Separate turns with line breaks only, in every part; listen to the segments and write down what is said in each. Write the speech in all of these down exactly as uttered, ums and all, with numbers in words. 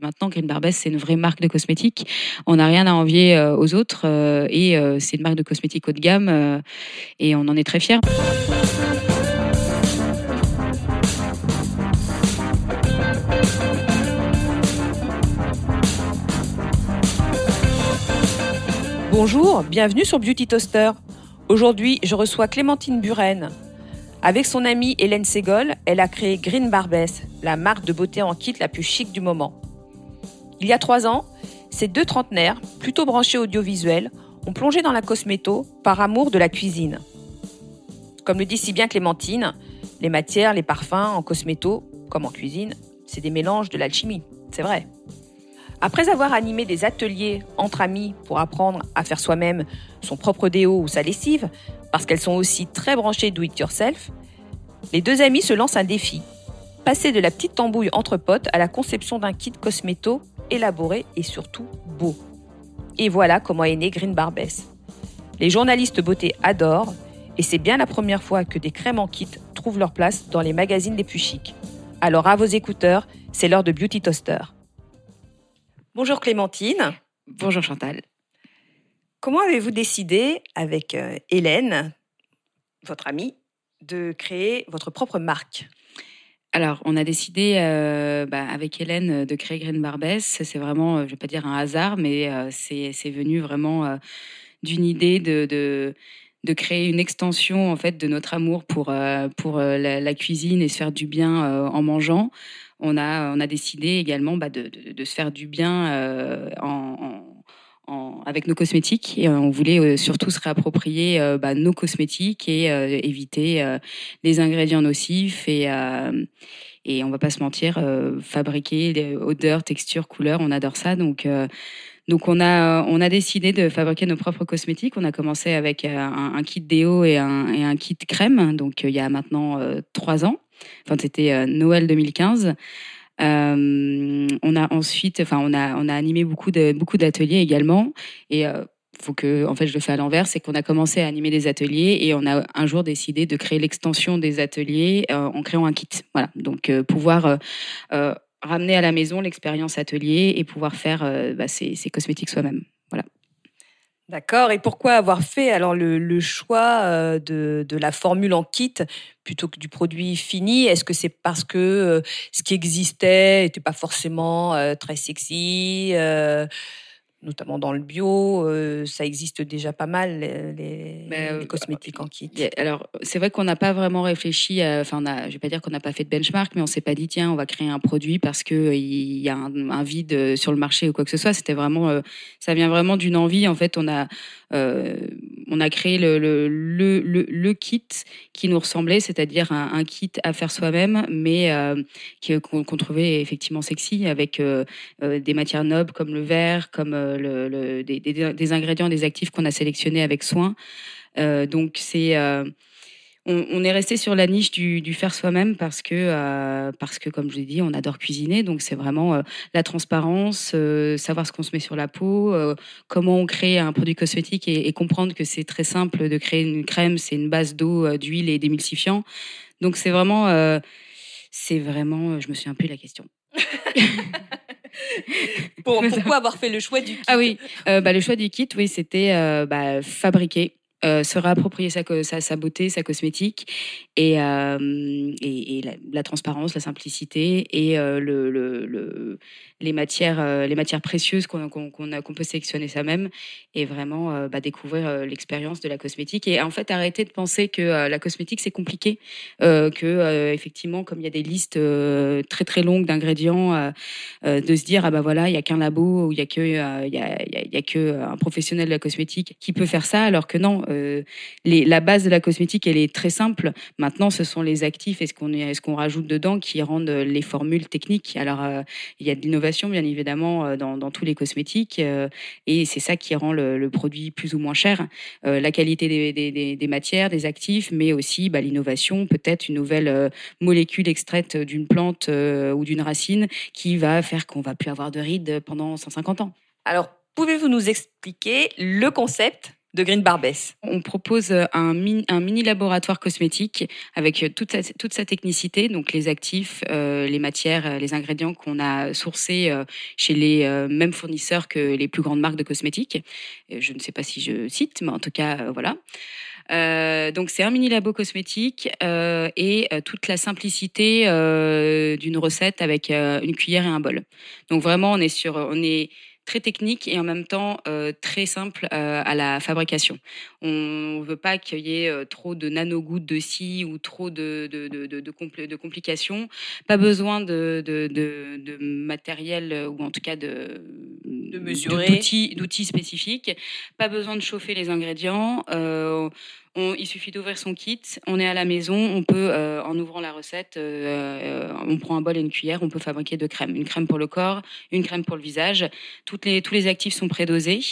Maintenant, Green Barbès, c'est une vraie marque de cosmétiques. On n'a rien à envier euh, aux autres euh, et euh, c'est une marque de cosmétiques haut de gamme euh, et on en est très fiers.
Bonjour, bienvenue sur Beauty Toaster. Aujourd'hui, je reçois Clémentine Buren. Avec son amie Hélène Ségol, elle a créé Green Barbès, la marque de beauté en kit la plus chic du moment. Il y a trois ans, ces deux trentenaires, plutôt branchés audiovisuels, ont plongé dans la cosméto par amour de la cuisine. Comme le dit si bien Clémentine, les matières, les parfums en cosméto, comme en cuisine, c'est des mélanges de l'alchimie, c'est vrai. Après avoir animé des ateliers entre amis pour apprendre à faire soi-même son propre déo ou sa lessive, parce qu'elles sont aussi très branchées do it yourself, les deux amies se lancent un défi. Passer de la petite tambouille entre potes à la conception d'un kit cosméto élaboré et surtout beau. Et voilà comment est né Green Barbès. Les journalistes beauté adorent et c'est bien la première fois que des crèmes en kit trouvent leur place dans les magazines les plus chics. Alors à vos écouteurs, c'est l'heure de Beauty Toaster. Bonjour Clémentine.
Bonjour Chantal.
Comment avez-vous décidé, avec euh, Hélène, votre amie, de créer votre propre marque ?
Alors, on a décidé euh, bah, avec Hélène de créer Green Barbès. C'est vraiment, euh, je vais pas dire un hasard, mais euh, c'est, c'est venu vraiment euh, d'une idée de, de, de créer une extension en fait de notre amour pour, euh, pour euh, la, la cuisine et se faire du bien euh, en mangeant. On a, on a décidé également bah, de, de, de se faire du bien euh, en, en En, avec nos cosmétiques et euh, on voulait euh, surtout se réapproprier euh, bah, nos cosmétiques et euh, éviter euh, les ingrédients nocifs et, euh, et on va pas se mentir, euh, fabriquer des odeurs, textures, couleurs, on adore ça. Donc, euh, donc on a, on a décidé de fabriquer nos propres cosmétiques. On a commencé avec euh, un, un kit déo et un, et un kit crème, donc euh, il y a maintenant euh, trois ans. Enfin, c'était euh, Noël deux mille quinze. Euh, on a ensuite, enfin, on a, on a animé beaucoup de, beaucoup d'ateliers également. Et euh, faut que, en fait, je le fais à l'envers, c'est qu'on a commencé à animer des ateliers et on a un jour décidé de créer l'extension des ateliers euh, en créant un kit. Voilà, donc euh, pouvoir euh, euh, ramener à la maison l'expérience atelier et pouvoir faire euh, bah, ces, ces cosmétiques soi-même. Voilà.
D'accord. Et pourquoi avoir fait alors le, le choix euh, de, de la formule en kit plutôt que du produit fini ? Est-ce que c'est parce que euh, ce qui existait n'était pas forcément euh, très sexy, euh, notamment dans le bio, euh, ça existe déjà pas mal les, les,
Ben,
les cosmétiques en kit.
y a- alors, c'est vrai qu'on n'a pas vraiment réfléchi. à- Enfin, on a, je vais pas dire qu'on n'a pas fait de benchmark, mais on s'est pas dit tiens, on va créer un produit parce que euh, il y a un, un vide euh, sur le marché ou quoi que ce soit. C'était vraiment, euh, ça vient vraiment d'une envie. En fait, on a, euh, on a créé le, le, le, le, le kit qui nous ressemblait, c'est-à-dire un, un kit à faire soi-même, mais euh, qui- qu'on qu'on trouvait effectivement sexy avec euh, euh, des matières nobles comme le verre, comme euh, le, le- des, des, des ingrédients, des actifs qu'on a sélectionnés avec soin. Euh, donc c'est euh, on, on est resté sur la niche du, du faire soi-même parce que euh, parce que comme je l'ai dit, on adore cuisiner, donc c'est vraiment euh, la transparence, euh, savoir ce qu'on se met sur la peau, euh, comment on crée un produit cosmétique et, et comprendre que c'est très simple de créer une crème, c'est une base d'eau, euh, d'huile et d'émulsifiant. Donc c'est vraiment euh, c'est vraiment, je me souviens plus de la question.
Pour, pourquoi avoir fait le choix du kit ?
Ah oui, euh, bah, le choix du kit, oui, c'était euh, bah, fabriquer, euh, se réapproprier sa, co- sa, sa beauté, sa cosmétique, et, euh, et, et la, la transparence, la simplicité, et euh, le, le, le- les, matières, euh, les matières précieuses qu'on qu'on, qu'on a- qu'on peut sélectionner soi-même, et vraiment euh, bah, découvrir euh, l'expérience de la cosmétique. Et en fait, arrêter de penser que euh, la cosmétique, c'est compliqué, euh, que euh, effectivement, comme il y a des listes euh, très très longues d'ingrédients, euh, euh, de se dire ah bah voilà, il y a qu'un labo ou il y a que euh, il y, a, il y, a, il y a que un professionnel de la cosmétique qui peut faire ça, alors que non, euh, les, la base de la cosmétique elle est très simple. Maintenant, ce sont les actifs et ce qu'on est, ce qu'on rajoute dedans qui rendent les formules techniques. Alors euh, il y a de l'innovation bien évidemment euh, dans, dans tous les cosmétiques euh, et c'est ça qui rend le, le produit plus ou moins cher. Euh, la qualité des, des, des, des matières, des actifs, mais aussi bah, l'innovation, peut-être une nouvelle euh, molécule extraite d'une plante euh, ou d'une racine qui va faire qu'on va plus avoir de rides pendant cent cinquante ans.
Alors, pouvez-vous nous expliquer le concept de Green Barbès?
On propose un mini, un mini laboratoire cosmétique avec toute sa, toute sa technicité, donc les actifs, euh, les matières, les ingrédients qu'on a sourcés euh, chez les euh, mêmes fournisseurs que les plus grandes marques de cosmétiques. Je ne sais pas si je cite, mais en tout cas, euh, voilà. Euh, donc c'est un mini labo cosmétique euh, et euh, toute la simplicité euh, d'une recette avec euh, une cuillère et un bol. Donc vraiment, on est sur, on est très technique et en même temps euh, très simple euh, à la fabrication. On ne veut pas qu'il y ait euh, trop de nanogouttes de scie ou trop de, de, de, de, de, compl- de complications. Pas besoin de, de, de, de matériel euh, ou en tout cas de,
De
de-
mesurer.
d'outils, d'outils spécifiques. Pas besoin de chauffer les ingrédients. Euh, on- il suffit d'ouvrir son kit, on est à la maison, on peut, euh, en ouvrant la recette, euh, euh, on prend un bol et une cuillère, on peut fabriquer deux crèmes. Une crème pour le corps, une crème pour le visage. Toutes les, tous les actifs sont prédosés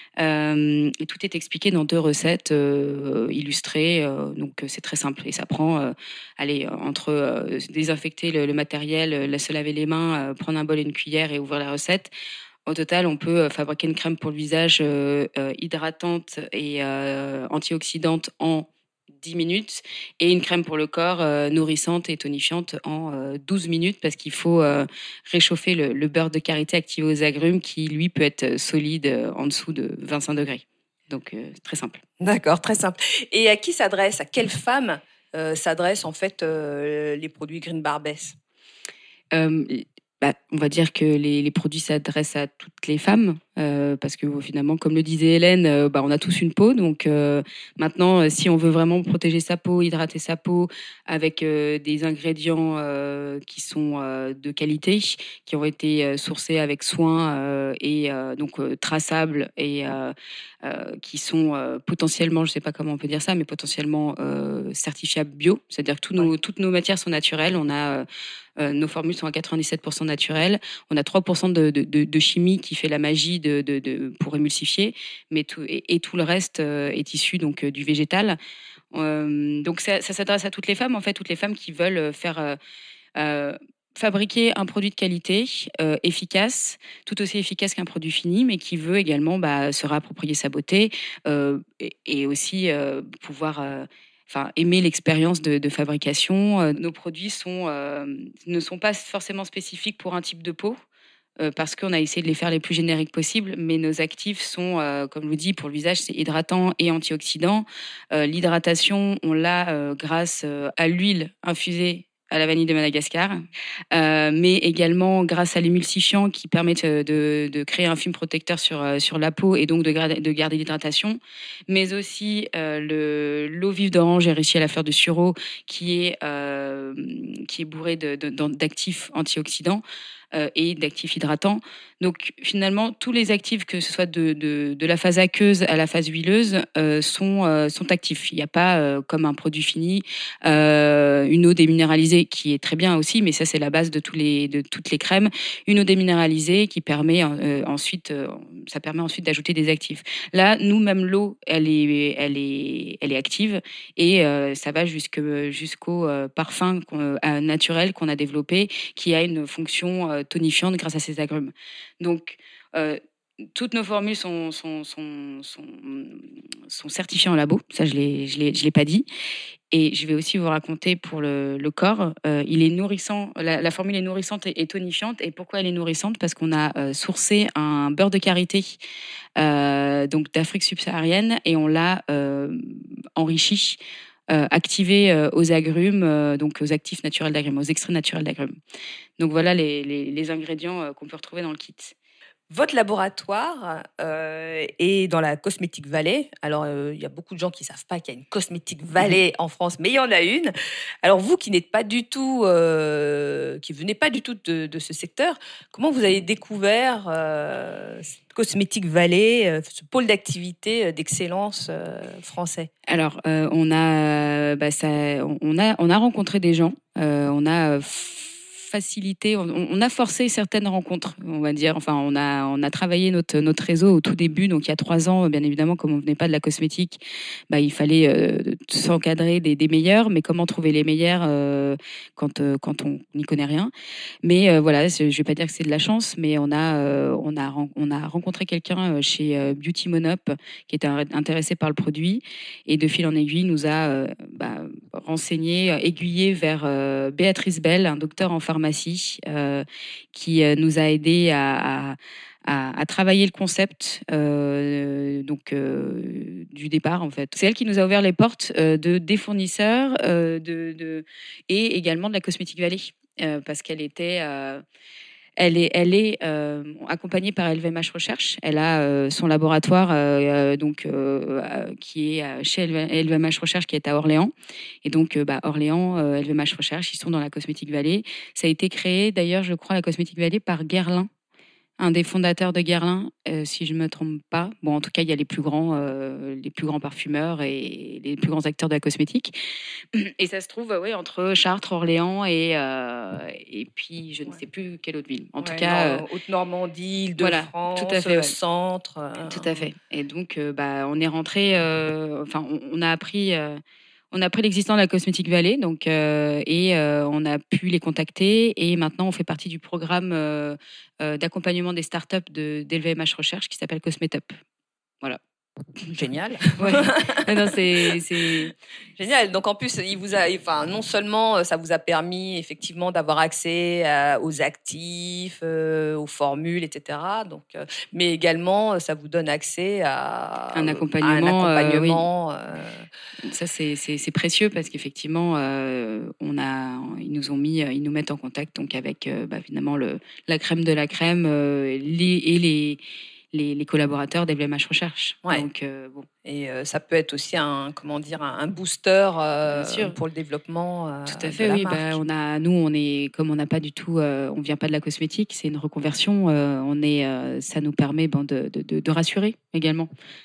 euh, et tout est expliqué dans deux recettes euh, illustrées. Euh, donc c'est très simple et ça prend, euh, allez, entre euh, désinfecter le, le matériel, euh, se laver les mains, euh, prendre un bol et une cuillère et ouvrir la recette. Au total, on peut fabriquer une crème pour le visage euh, euh, hydratante et euh, antioxydante en dix minutes et une crème pour le corps euh, nourrissante et tonifiante en euh, douze minutes parce qu'il faut euh, réchauffer le, le beurre de karité activé aux agrumes qui, lui, peut être solide euh, en dessous de vingt-cinq degrés. Donc, euh, très simple.
D'accord, très simple. Et à qui s'adresse, à quelle femme euh, s'adressent en fait euh, les produits Green Barbès?
Euh, bah, on va dire que les, les produits s'adressent à toutes les femmes, euh, parce que finalement, comme le disait Hélène, euh, bah, on a tous une peau. Donc euh, maintenant, euh, si on veut vraiment protéger sa peau, hydrater sa peau avec euh, des ingrédients euh, qui sont euh, de qualité, qui ont été euh, sourcés avec soin euh, et euh, donc euh, traçables et euh, euh, qui sont euh, potentiellement, je ne sais pas comment on peut dire ça, mais potentiellement euh, certifiables bio. C'est-à-dire que tous nos,
Ouais.
toutes nos matières sont naturelles. On a euh, euh, nos formules sont à quatre-vingt-dix-sept pour cent naturelles. On a trois pour cent de, de, de, de chimie qui fait la magie de, de, de, pour émulsifier, mais tout, et, et tout le reste euh, est issu donc euh, du végétal. Euh, donc ça, ça s'adresse à toutes les femmes, en fait, toutes les femmes qui veulent faire euh, euh, fabriquer un produit de qualité, euh, efficace, tout aussi efficace qu'un produit fini, mais qui veut également bah, se réapproprier sa beauté euh, et, et aussi euh, pouvoir euh, enfin, aimer l'expérience de, de fabrication. Euh, nos produits sont, euh, ne sont pas forcément spécifiques pour un type de peau. Euh, parce qu'on a essayé de les faire les plus génériques possibles, mais nos actifs sont, euh, comme je vous dis, pour le visage, c'est hydratant et antioxydant. Euh, l'hydratation, on l'a euh, grâce euh, à l'huile infusée à la vanille de Madagascar, euh, mais également grâce à l'émulsifiant qui permet de, de, de créer un film protecteur sur, euh, sur la peau et donc de, gra- de garder l'hydratation, mais aussi euh, le, l'eau vive d'orange enrichie à la fleur de sureau qui est, euh, qui est bourrée de, de, d'actifs antioxydants euh, et d'actifs hydratants. Donc finalement, tous les actifs, que ce soit de, de, de la phase aqueuse à la phase huileuse, euh, sont, euh, sont actifs. Il n'y a pas, euh, comme un produit fini, euh, une eau déminéralisée qui est très bien aussi, mais ça c'est la base de, tous les, de toutes les crèmes. Une eau déminéralisée qui permet euh, ensuite, euh, ça permet ensuite d'ajouter des actifs. Là, nous, même l'eau, elle est, elle est, elle est active et euh, ça va jusque, jusqu'au euh, parfum qu'on, euh, naturel qu'on a développé qui a une fonction euh, tonifiante grâce à ces agrumes. Donc, euh, toutes nos formules sont, sont, sont, sont, sont certifiées en labo. Ça, je ne je l'ai, je l'ai pas dit. Et je vais aussi vous raconter pour le, le corps. Euh, il est nourrissant. La, la formule est nourrissante et, et tonifiante. Et pourquoi elle est nourrissante? Parce qu'on a euh, sourcé un beurre de karité euh, donc d'Afrique subsaharienne et on l'a euh, enrichi. Euh, activé euh, aux agrumes, euh, donc aux actifs naturels d'agrumes, aux extraits naturels d'agrumes. Donc voilà les, les, les ingrédients euh, qu'on peut retrouver dans le kit.
Votre laboratoire euh, est dans la Cosmétique Valley. Alors, euh, il y a beaucoup de gens qui ne savent pas qu'il y a une Cosmétique Valley mmh. en France, mais il y en a une. Alors, vous qui n'êtes pas du tout, euh, qui venez pas du tout de, de ce secteur, comment vous avez découvert euh, cette Cosmétique Valley, euh, ce pôle d'activité d'excellence euh, français?
Alors, euh, on a, bah, ça, on a, on a rencontré des gens. Euh, on a facilité, on, on a forcé certaines rencontres, on va dire. Enfin, on a, on a travaillé notre, notre réseau au tout début, donc il y a trois ans, bien évidemment, comme on venait pas de la cosmétique, bah, il fallait euh, s'encadrer des, des meilleurs, mais comment trouver les meilleurs euh, quand, euh, quand on n'y connaît rien. Mais euh, voilà, je vais pas dire que c'est de la chance, mais on a, euh, on a, on a rencontré quelqu'un chez euh, Beauty Monop qui était intéressé par le produit et de fil en aiguille nous a euh, bah, renseigné, aiguillé vers euh, Béatrice Bell, un docteur en pharmacie, euh, qui euh, nous a aidé à, à À, à, travailler le concept euh, donc euh, du départ en fait. C'est elle qui nous a ouvert les portes euh, de des fournisseurs euh, de, de et également de la Cosmetic Valley euh, parce qu'elle était euh, elle est, elle est euh, accompagnée par L V M H Recherche. Elle a euh, son laboratoire euh, donc euh, euh, qui est chez L V M H Recherche, qui est à Orléans. Et donc, euh, bah, Orléans, euh, L V M H Recherche, ils sont dans la Cosmetic Valley. Ça a été créé, d'ailleurs, je crois, la Cosmetic Valley par Guerlain, un des fondateurs de Guerlain, euh, si je me trompe pas. Bon, en tout cas, il y a les plus grands, euh, les plus grands parfumeurs et les plus grands acteurs de la cosmétique. Et ça se trouve, ouais, entre Chartres, Orléans et euh, et puis je ne ouais. sais plus quelle autre ville. En ouais, tout cas,
non, euh, Haute-Normandie, Île-de-France, voilà, tout à fait, ouais. Centre. Euh...
Tout à fait. Et donc, euh, bah, on est rentré. Euh, enfin, on, on a appris. Euh, On a appris l'existence de la Cosmetic Valley, donc euh, et euh, on a pu les contacter. Et maintenant, on fait partie du programme euh, euh, d'accompagnement des startups de d'L V M H Recherche qui s'appelle Cosmetup. Voilà.
Génial.
Ouais. Non, c'est, c'est
génial. Donc en plus, il vous a, enfin, non seulement ça vous a permis effectivement d'avoir accès à, aux actifs, euh, aux formules, et cetera. Donc, euh, mais également, ça vous donne accès à
un accompagnement.
À un accompagnement.
Euh, oui. euh... Ça, c'est, c'est, c'est précieux parce qu'effectivement, euh, on a, ils nous ont mis, ils nous mettent en contact donc avec, euh, bah, finalement le, la crème de la crème, euh, les et les Les, les collaborateurs d'L V M H Recherche.
Ouais.
Donc, euh, bon.
Et euh, ça peut être aussi un, comment dire, un, un booster euh, pour le développement. Euh,
Tout à fait,
de la
oui.
marque.
Bah, on a, nous, on est, comme on n'a pas du tout, euh, on vient pas de la cosmétique, c'est une reconversion. Euh, on est, euh, ça nous permet bon, de, de, de, de rassurer également.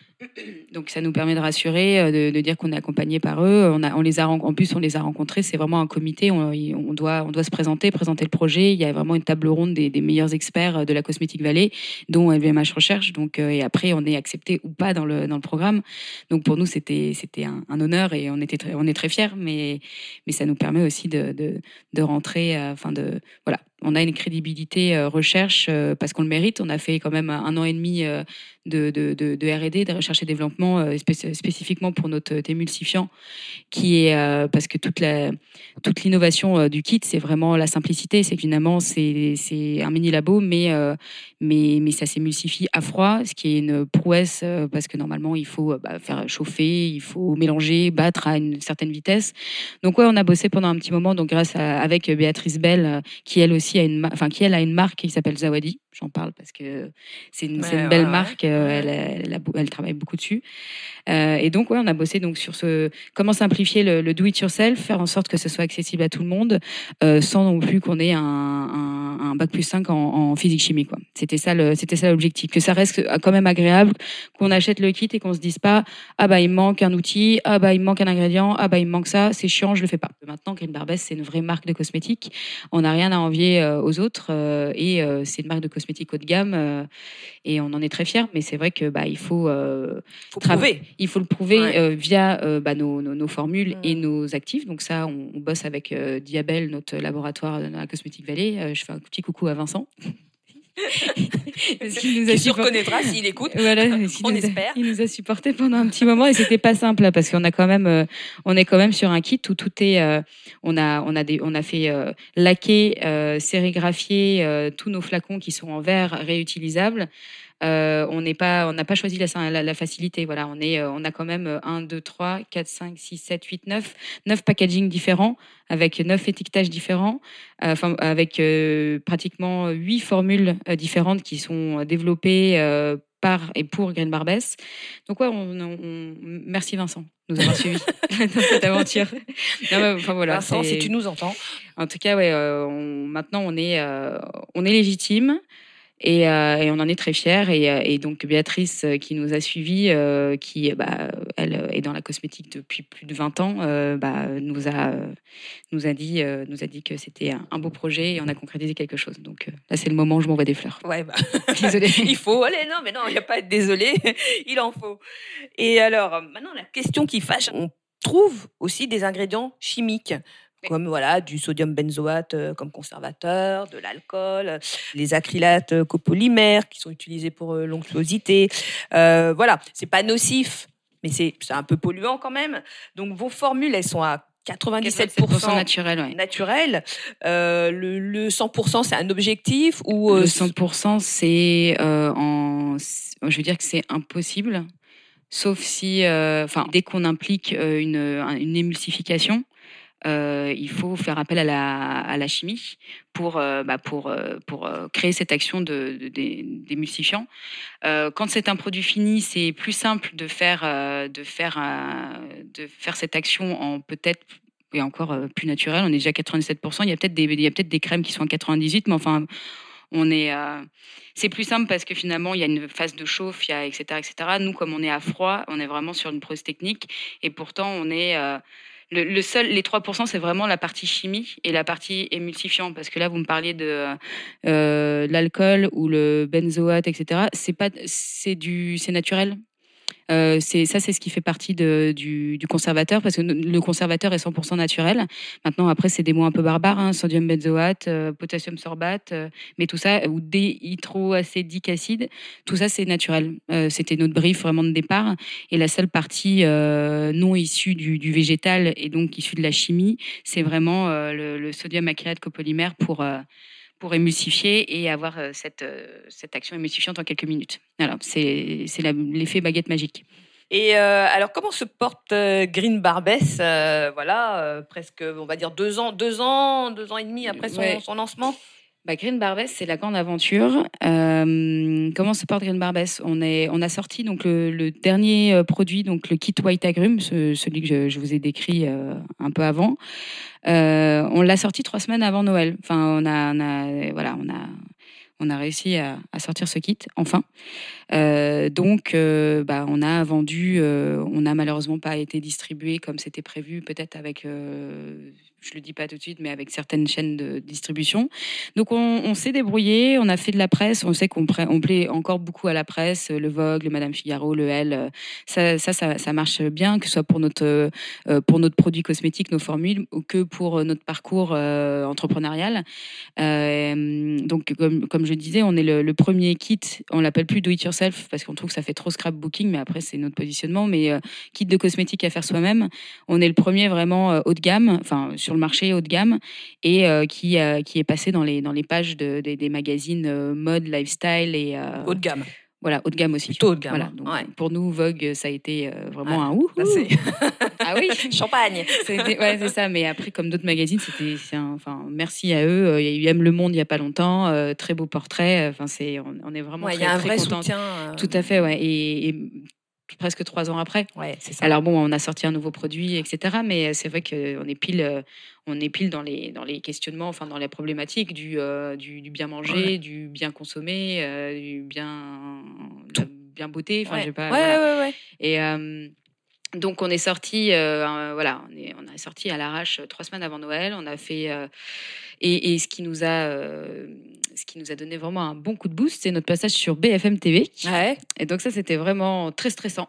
Donc ça nous permet de rassurer, de, de dire qu'on est accompagné par eux. On a, on les a, en plus on les a rencontrés. C'est vraiment un comité. On, on doit, on doit se présenter, présenter le projet. Il y a vraiment une table ronde des, des meilleurs experts de la Cosmetic Valley, dont L V M H Recherche. Donc et après on est accepté ou pas dans le dans le programme. Donc pour nous c'était c'était un, un honneur et on était très, on est très fiers. Mais mais ça nous permet aussi de de, de rentrer, enfin euh, de voilà. On a une crédibilité euh, recherche euh, parce qu'on le mérite. On a fait quand même un an et demi euh, de, de, de, de R et D, de recherche et développement, euh, spé- spécifiquement pour notre émulsifiant, qui est euh, parce que toute la toute l'innovation euh, du kit, c'est vraiment la simplicité. C'est que finalement c'est c'est un mini labo, mais euh, mais mais ça s'émulsifie à froid, ce qui est une prouesse euh, parce que normalement il faut bah, faire chauffer, il faut mélanger, battre à une certaine vitesse. Donc ouais, on a bossé pendant un petit moment. Donc grâce à avec Béatrice Bell, euh, qui elle aussi a une, enfin qui elle a une marque qui s'appelle Zawadi. J'en parle parce que c'est une, ouais, c'est une belle ouais, marque. Ouais. Euh, elle, elle, elle, elle travaille beaucoup dessus. Euh, et donc ouais, on a bossé donc sur ce comment simplifier le, le do it yourself, faire en sorte que ce soit accessible à tout le monde, euh, sans non plus qu'on ait un, un, un bac plus cinq en, en physique chimie quoi. C'était ça le, c'était ça l'objectif, que ça reste quand même agréable, qu'on achète le kit et qu'on se dise pas ah bah il me manque un outil, ah bah il me manque un ingrédient, ah bah il me manque ça, c'est chiant, je le fais pas. Maintenant, Green Barbès c'est une vraie marque de cosmétiques, on n'a rien à envier euh, aux autres euh, et euh, c'est une marque de cosmétiques haut de gamme euh, et on en est très fiers. Mais c'est vrai que bah il faut, euh,
faut prouver.
Il faut le prouver ouais. euh, via euh, bah, nos, nos, nos formules mmh. et nos actifs. Donc ça, on, on bosse avec euh, Diabel, notre laboratoire dans la Cosmetic Valley. Euh, je fais un petit coucou à Vincent.
Parce qu'il nous a qui se reconnaîtra s'il écoute.
Voilà,
on espère.
A, il nous a supporté pendant un petit moment et c'était pas simple là, parce qu'on a quand même, euh, on est quand même sur un kit où tout est, euh, on a, on a des, on a fait euh, laquer, euh, sérigraphier euh, tous nos flacons qui sont en verre réutilisable. Euh, on n'est pas, on n'a pas choisi la, la, la facilité. Voilà, on est, euh, on a quand même un, deux, trois, quatre, cinq, six, sept, huit, neuf, neuf packaging différents avec neuf étiquetages différents, enfin euh, avec euh, pratiquement huit formules euh, différentes qui sont développées euh, par et pour Green Barbès. Donc ouais, on, on, on, merci Vincent de nous avoir suivis dans cette aventure.
Non, mais, enfin, voilà, Vincent, c'est... si tu nous entends.
En tout cas, ouais, euh, on, maintenant on est, euh, on est légitime. Et, euh, et on en est très fiers. Et, euh, et donc Béatrice, euh, qui nous a suivis, euh, qui bah, elle est dans la cosmétique depuis plus de vingt ans, euh, bah, nous a nous a dit euh, nous a dit que c'était un, un beau projet et on a concrétisé quelque chose. Donc euh, là, c'est le moment où je m'envoie des fleurs.
Ouais, bah.
Désolée.
Il faut. Allez, non, mais non, il n'y a pas à être désolé. Il en faut. Et alors, maintenant, la question qui fâche, on trouve aussi des ingrédients chimiques. Comme voilà, du sodium benzoate euh, comme conservateur, de l'alcool, euh, les acrylates euh, copolymères qui sont utilisés pour euh, l'onctuosité. Euh, voilà, c'est pas nocif, mais c'est c'est un peu polluant quand même. Donc vos formules, elles sont à quatre-vingt-dix-sept pour cent
naturel. Ouais.
naturel. Euh, le, le cent pour cent, c'est un objectif ou euh,
le cent pour cent, c'est euh, en, je veux dire que c'est impossible, sauf si, enfin, euh, dès qu'on implique euh, une, une émulsification. Euh, il faut faire appel à la, à la chimie pour, euh, bah pour, euh, pour euh, créer cette action de, de, d'émulsifiant. Euh, quand c'est un produit fini, c'est plus simple de faire, euh, de faire, euh, de faire cette action en peut-être et encore euh, plus naturel. On est déjà à quatre-vingt-dix-sept pour cent. Il y a peut-être des, il y a peut-être des crèmes qui sont à quatre-vingt-dix-huit, mais enfin, on est, euh, c'est plus simple parce que finalement, il y a une phase de chauffe, il y a et cetera, et cetera. Nous, comme on est à froid, on est vraiment sur une prouesse technique et pourtant, on est euh, le, le seul, les trois pour cent, c'est vraiment la partie chimie et la partie émulsifiant. Parce que là, vous me parliez de euh, l'alcool ou le benzoate, et cetera. C'est pas, c'est du, c'est naturel. Euh, c'est ça, c'est ce qui fait partie de, du, du conservateur, parce que le conservateur est cent pour cent naturel. Maintenant, après, c'est des mots un peu barbares, hein, sodium benzoate, euh, potassium sorbate, euh, mais tout ça, ou déhydroacédique acide, tout ça, c'est naturel. Euh, c'était notre brief vraiment de départ. Et la seule partie euh, non issue du, du végétal et donc issue de la chimie, c'est vraiment euh, le, le sodium acrylate copolymère pour euh, pour émulsifier et avoir euh, cette, euh, cette action émulsifiante en quelques minutes. Alors, c'est, c'est la, l'effet baguette magique.
Et euh, alors, comment se porte euh, Green Barbès euh, Voilà, euh, presque, on va dire deux ans, deux ans, deux ans et demi après son, ouais. son lancement.
Bah, Green Barbès, c'est la grande aventure. Euh, comment se porte Green Barbès ? On est, on a sorti donc le, le dernier produit, donc le kit White Agrumes, ce, celui que je, je vous ai décrit euh, un peu avant. Euh, on l'a sorti trois semaines avant Noël. Enfin, on a, on a, voilà, on a, on a réussi à, à sortir ce kit, enfin. Euh, donc, euh, bah, on a vendu, euh, on n'a malheureusement pas été distribué comme c'était prévu, peut-être avec, euh, je le dis pas tout de suite, mais avec certaines chaînes de distribution. Donc, on, on s'est débrouillé, on a fait de la presse, on sait qu'on on plaît encore beaucoup à la presse, le Vogue, le Madame Figaro, le Elle, ça, ça, ça, ça marche bien, que ce soit pour notre, euh, pour notre produit cosmétique, nos formules, ou que pour notre parcours euh, entrepreneurial. Euh, donc, comme, comme je disais, on est le, le premier kit, on l'appelle plus Do It Yourself parce qu'on trouve que ça fait trop scrapbooking, mais après c'est notre positionnement. Mais euh, kit de cosmétiques à faire soi-même, on est le premier vraiment euh, haut de gamme, enfin sur le marché haut de gamme, et euh, qui euh, qui est passé dans les dans les pages de, de, des magazines euh, mode, lifestyle et euh,
haut de gamme.
Voilà, haut de gamme aussi.
Plutôt haut de gamme.
Voilà, donc,
ouais.
Pour nous, Vogue, ça a été euh, vraiment
ouais.
un ouh.
C'est...
ah oui,
champagne.
C'était, ouais, c'est ça. Mais après, comme d'autres magazines, c'était, c'est un, enfin, merci à eux. Il y a eu M Le Monde il y a pas longtemps, euh, très beau portrait. Enfin, c'est, on, on est vraiment
ouais,
très,
y a un
très
vrai
contents.
soutien. Euh...
Tout à fait, ouais. Et, et presque trois ans après.
Ouais, c'est ça.
Alors bon, on a sorti un nouveau produit, et cetera. Mais c'est vrai qu'on est pile, on est pile dans les dans les questionnements, enfin dans les problématiques du euh, du, du bien manger, ouais. du bien consommer, euh, du bien la bien beauté. Enfin,
ouais.
je sais pas.
Ouais,
voilà.
ouais, ouais.
Et euh, donc on est sorti, euh, voilà, on est on est sorti à l'arrache trois semaines avant Noël. On a fait euh, et, et ce qui nous a euh, ce qui nous a donné vraiment un bon coup de boost, c'est notre passage sur B F M T V.
Ouais.
Et donc ça, c'était vraiment très stressant.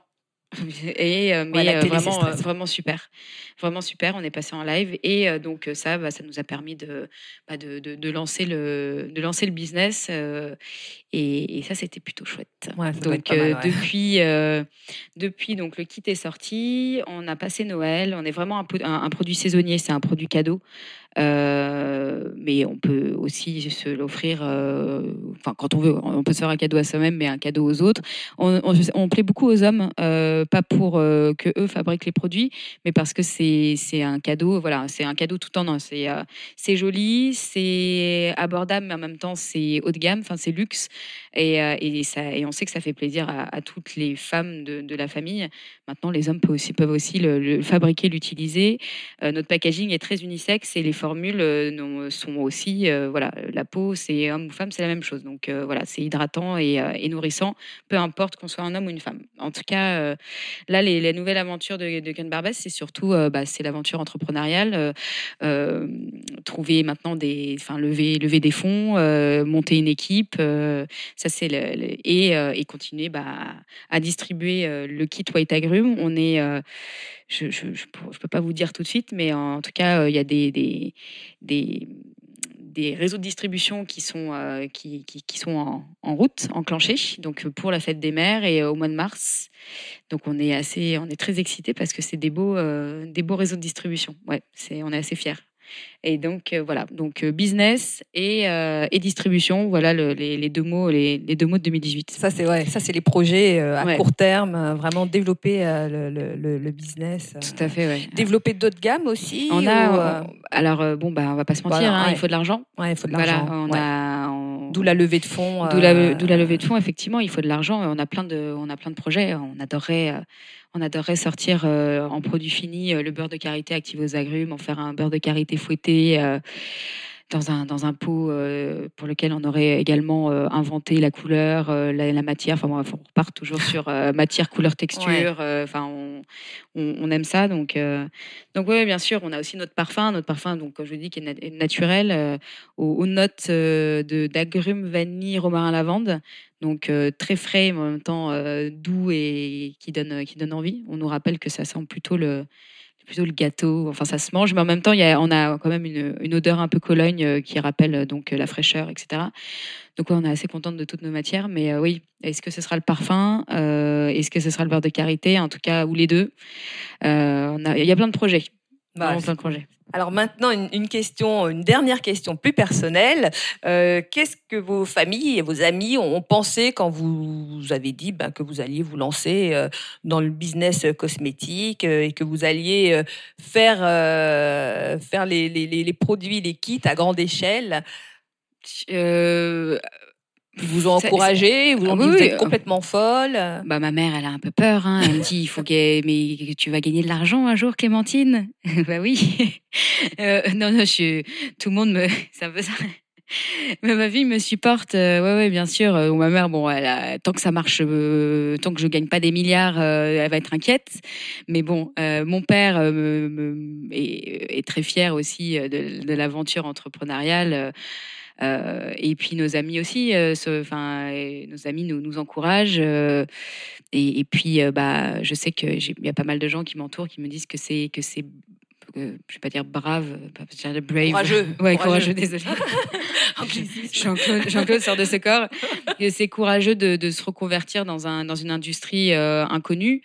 Et euh, mais
ouais,
euh, vraiment euh, vraiment super, vraiment super. On est passé en live et euh, donc ça, bah, ça nous a permis de, bah, de, de de lancer le de lancer le business euh, et, et ça c'était plutôt chouette.
Ouais,
donc
mal,
euh,
ouais.
depuis euh, depuis donc le kit est sorti, on a passé Noël. On est vraiment un, un, un produit saisonnier, c'est un produit cadeau. Euh, mais on peut aussi se l'offrir, euh, enfin quand on veut, on peut se faire un cadeau à soi-même, mais un cadeau aux autres. On, on, on plaît beaucoup aux hommes, euh, pas pour euh, que eux fabriquent les produits, mais parce que c'est c'est un cadeau, voilà, c'est un cadeau tout en un. C'est euh, c'est joli, c'est abordable, mais en même temps c'est haut de gamme, enfin c'est luxe, et euh, et ça et on sait que ça fait plaisir à, à toutes les femmes de, de la famille. Maintenant, les hommes peuvent aussi peuvent aussi le, le fabriquer, l'utiliser. Euh, notre packaging est très unisexe et les formules euh, non- sont aussi, euh, voilà, la peau, c'est homme ou femme, c'est la même chose. Donc euh, voilà, c'est hydratant et, euh, et nourrissant, peu importe qu'on soit un homme ou une femme. En tout cas, euh, là, les, les nouvelles aventures de, de Green Barbès, c'est surtout, euh, bah, c'est l'aventure entrepreneuriale, euh, euh, trouver maintenant des, enfin lever, lever des fonds, euh, monter une équipe, euh, ça c'est le, le- et, euh, et continuer bah, à distribuer euh, le kit White Agrumes. On est euh, je ne je, je, je peux pas vous dire tout de suite, mais en tout cas, euh, il y a des, des, des, des réseaux de distribution qui sont, euh, qui, qui, qui sont en, en route, enclenchés, donc euh, pour la fête des mères et euh, au mois de mars. Donc on est assez, on est très excités parce que c'est des beaux, euh, des beaux réseaux de distribution. Ouais, c'est, on est assez fiers. Et donc euh, voilà, donc euh, business et, euh, et distribution, voilà le- les, les deux mots, les, les deux mots de deux mille dix-huit.
Ça, c'est ouais, ça, c'est les projets euh, à
Ouais.
court terme, euh, vraiment développer euh, le, le, le, le business. euh,
Tout à fait, ouais.
Développer d'autres gammes aussi.
On
ou,
a,
euh,
on- alors euh, bon bah on va pas se mentir,
voilà,
hein,
ouais.
il faut de l'argent.
Ouais, il faut de
Voilà,
l'argent.
on
ouais.
a, on-
D'où la levée de fonds.
D'où la,
euh,
d'où la levée de fonds, effectivement, il faut de l'argent. On a plein de, on a plein de projets. On adorerait, euh, on adorerait sortir euh, en produit fini euh, le beurre de karité activé aux agrumes, en faire un beurre de karité fouetté euh, dans un dans un pot euh, pour lequel on aurait également euh, inventé la couleur, euh, la, la matière. Enfin, bon, on repart toujours sur euh, matière, couleur, texture. euh, Enfin, on, on, on aime ça. Donc, euh, donc oui, bien sûr, on a aussi notre parfum, notre parfum. Donc, comme je vous dis, qui est nat- naturel, euh, aux, aux notes euh, de d'agrumes, vanille, romarin, lavande. Donc euh, très frais, mais en même temps euh, doux et qui donne qui donne envie. On nous rappelle que ça sent plutôt le plutôt le gâteau. Enfin, ça se mange, mais en même temps, il y a, on a quand même une, une odeur un peu Cologne euh, qui rappelle euh, donc la fraîcheur, et cetera. Donc, ouais, on est assez contente de toutes nos matières. Mais euh, oui, est-ce que ce sera le parfum euh, Est-ce que ce sera le beurre de karité? En tout cas, ou les deux. Euh, on a- Il y a plein de projets.
bah,
Vraiment
c'est
plein de
cool.
projets.
Alors maintenant, une, une question, une dernière question plus personnelle. Euh, Qu'est-ce que vos familles et vos amis ont pensé quand vous avez dit ben, que vous alliez vous lancer euh, dans le business cosmétique euh, et que vous alliez euh, faire, euh, faire les, les, les, les produits, les kits à grande échelle?
Euh,
Ils vous ont
c'est-
encouragé, ils vous
c'est-
ont
oui,
dit vous
oui.
êtes complètement folle.
Bah, ma mère, elle a un peu peur. Hein. Elle me dit, il faut que, mais tu vas gagner de l'argent un jour, Clémentine. Bah oui. Euh, non, non, je, tout le monde me, c'est un peu ça. Mais ma fille me supporte. Euh, ouais, ouais, bien sûr. Euh, ma mère, bon, elle a- tant que ça marche, euh, tant que je gagne pas des milliards, euh, elle va être inquiète. Mais bon, euh, mon père euh, me, me- est, est très fier aussi euh, de, de l'aventure entrepreneuriale. euh, euh, et puis nos amis aussi, euh, se- enfin, euh, nos amis nous, nous encouragent. euh, et, et puis, euh, bah, je sais que j'ai- il y a pas mal de gens qui m'entourent, qui me disent que c'est que c'est, euh, je vais pas dire brave, pas dire brave,
Courageux.
ouais,
Courageux.
courageux, désolé.
Anglicisme.
Jean-Claude, Jean-Claude sort de ce corps. Et c'est courageux de, de se reconvertir dans un dans une industrie euh, inconnue.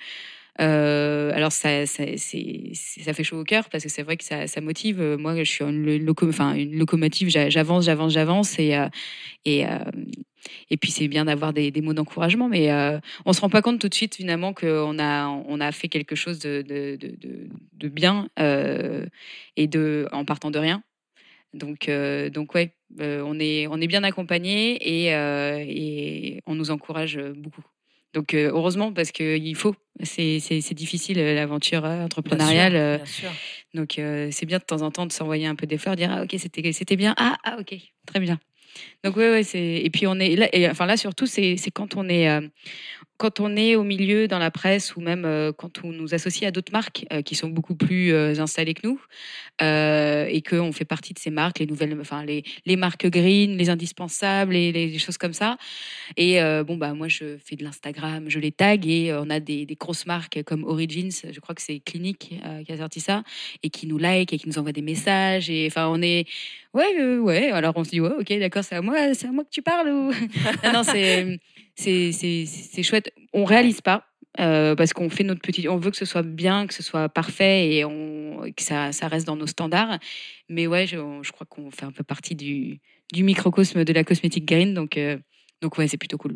Euh, alors ça, ça, c'est, c'est- ça fait chaud au cœur parce que c'est vrai que ça, ça motive. Euh, Moi, je suis une, loco, enfin, une locomotive. j'a- J'avance, j'avance, j'avance, et euh, et euh, et puis c'est bien d'avoir des, des mots d'encouragement, mais euh, on se rend pas compte tout de suite finalement qu'on a on a fait quelque chose de de, de, de- de bien euh, et de en partant de rien. Donc euh, donc ouais, euh, on est on est bien accompagné et euh, et on nous encourage beaucoup. Donc euh, heureusement parce que il faut, c'est c'est c'est difficile euh, l'aventure euh,
Bien sûr,
entrepreneuriale. euh,
bien sûr.
donc euh, c'est bien de temps en temps de s'envoyer un peu des fleurs, dire ah ok c'était c'était bien, ah ah ok très bien. Donc ouais ouais c'est, et puis on est là, et, enfin là surtout c'est c'est quand on est euh, quand on est au milieu dans la presse ou même euh, quand on nous associe à d'autres marques euh, qui sont beaucoup plus euh, installées que nous, euh, et qu'on fait partie de ces marques, les nouvelles, enfin les, les marques green, les indispensables, et les, les choses comme ça. Et euh, bon bah moi je fais de l'Instagram, je les tag, et euh, on a des, des grosses marques comme Origins, je crois que c'est Clinique euh, qui a sorti ça, et qui nous like et qui nous envoie des messages. Et enfin on est ouais euh, ouais. Alors on se dit ouais ok d'accord c'est à moi c'est à moi que tu parles ou non non c'est c'est c'est c'est chouette. On réalise pas. Euh, parce qu'on fait notre petit, on veut que ce soit bien, que ce soit parfait et on, que ça, ça reste dans nos standards. Mais ouais, je, je crois qu'on fait un peu partie du, du microcosme de la cosmétique green, donc euh, donc ouais, c'est plutôt cool.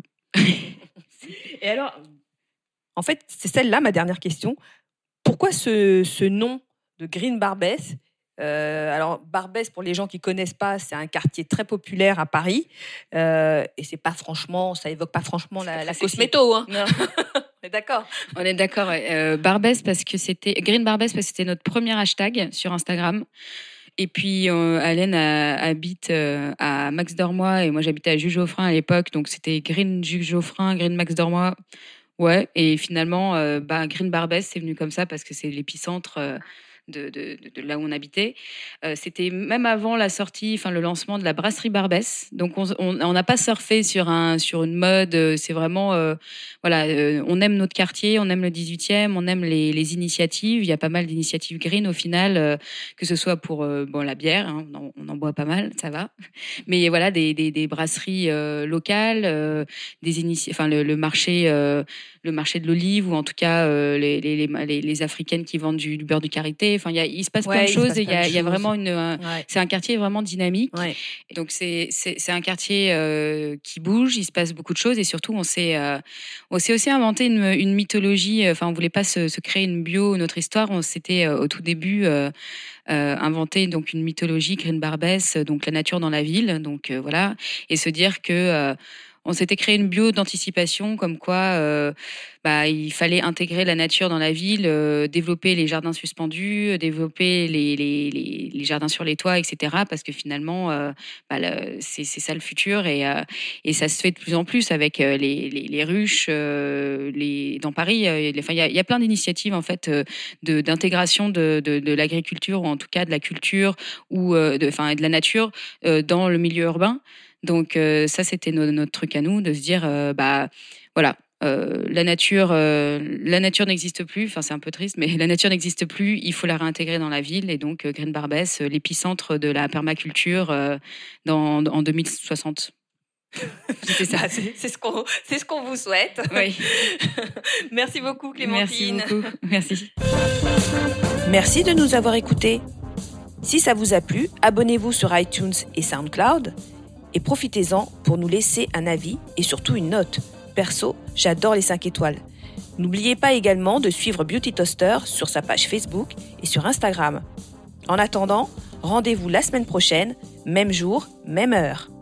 Et alors, en fait, c'est celle-là ma dernière question. Pourquoi ce, ce nom de Green Barbès? Euh, alors Barbès, pour les gens qui connaissent pas, c'est un quartier très populaire à Paris, euh, et c'est pas franchement, ça évoque pas franchement la, la cosméto, hein.
Non.
On est d'accord.
On est d'accord. Ouais. Euh, Barbès parce que c'était Green Barbès parce que c'était notre premier hashtag sur Instagram. Et puis, euh, Hélène a, habite euh, à Max Dormois et moi j'habitais à Jules-Geoffrin à l'époque, donc c'était Green Jules-Geoffrin, Green Max Dormois. Ouais, et finalement, euh, bah, Green Barbès, c'est venu comme ça parce que c'est l'épicentre euh, de, de, de, de là où on habitait. Euh, c'était même avant la sortie, enfin le lancement de la brasserie Barbès. Donc on on on n'a pas surfé sur un sur une mode. euh, C'est vraiment euh, voilà, euh, on aime notre quartier, on aime le dix-huitième, on aime les, les initiatives. Il y a pas mal d'initiatives green au final, euh, que ce soit pour euh, bon la bière, hein, on, en, on en boit pas mal, ça va. Mais voilà, des des, des brasseries euh, locales, euh, des initia- enfin le, le marché. Euh, le marché de l'olive ou en tout cas euh, les, les, les, les africaines qui vendent du, du beurre de karité. Enfin, il, y a, il se passe
Ouais,
plein de
il se
choses
passe
et il
plein
y
de
a, il y a
choses.
vraiment une. Un,
Ouais.
c'est un quartier vraiment dynamique.
Ouais.
Donc c'est, c'est, c'est un quartier euh, qui bouge, il se passe beaucoup de choses et surtout on s'est, euh, on s'est aussi inventé une, une mythologie. Enfin, on voulait pas se, se créer une bio, notre histoire. On s'était euh, au tout début euh, euh, inventé donc une mythologie Green Barbès, donc la nature dans la ville. Donc euh, voilà, et se dire que euh, on s'était créé une bio d'anticipation, comme quoi euh, bah, il fallait intégrer la nature dans la ville, euh, développer les jardins suspendus, euh, développer les, les, les, les jardins sur les toits, et cetera. Parce que finalement, euh, bah, le, c'est, c'est ça le futur et, euh, et ça se fait de plus en plus avec euh, les, les, les ruches, euh, les, dans Paris. Euh, il y, a, y a plein d'initiatives en fait euh, de, d'intégration de, de, de l'agriculture ou en tout cas de la culture ou euh, de, enfin, de la nature euh, dans le milieu urbain. Donc euh, ça, c'était no- notre truc à nous, de se dire, euh, bah voilà, euh, la nature, euh, la nature n'existe plus. Enfin, c'est un peu triste, mais la nature n'existe plus. Il faut la réintégrer dans la ville. Et donc, euh, Green Barbès, euh, l'épicentre de la permaculture euh, dans, en deux mille soixante. C'était ça.
Bah, c'est, c'est ce qu'on, c'est ce qu'on vous souhaite.
Oui.
Merci beaucoup, Clémentine.
Merci beaucoup. Merci.
Merci de nous avoir écoutés. Si ça vous a plu, abonnez-vous sur iTunes et SoundCloud et profitez-en pour nous laisser un avis et surtout une note. Perso, j'adore les cinq étoiles. N'oubliez pas également de suivre Beauty Toaster sur sa page Facebook et sur Instagram. En attendant, rendez-vous la semaine prochaine, même jour, même heure.